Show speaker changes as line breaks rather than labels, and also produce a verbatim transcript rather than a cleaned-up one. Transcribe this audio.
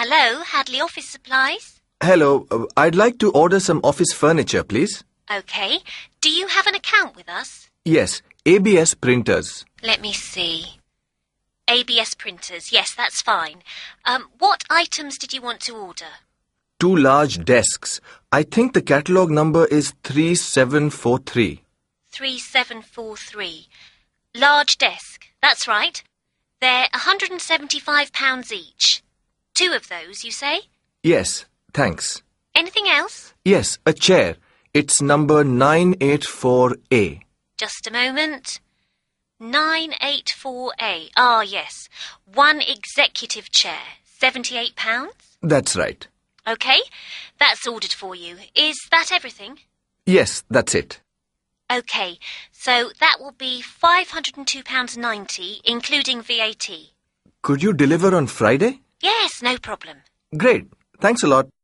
Hello, Hadley Office Supplies.
Hello, uh, I'd like to order some office furniture, please.
OK. Do you have an account with us?
Yes, A B S printers.
Let me see. A B S printers. Yes, that's fine. Um, what items did you want to order?
Two large desks. I think the catalogue number is three seven four three.
three seven four three. Large desk. That's right. They're one hundred and seventy-five pounds each. Two of those, you say?
Yes, thanks.
Anything else?
Yes, a chair. It's number nine eight four A.
Just a moment. nine eight four A. Ah, yes. One executive chair. seventy-eight pounds?
That's right.
OK. That's ordered for you. Is that everything?
Yes, that's it.
OK. So that will be five hundred and two pounds ninety, including V A T.
Could you deliver on Friday?
Yes, no problem.
Great. Thanks a lot.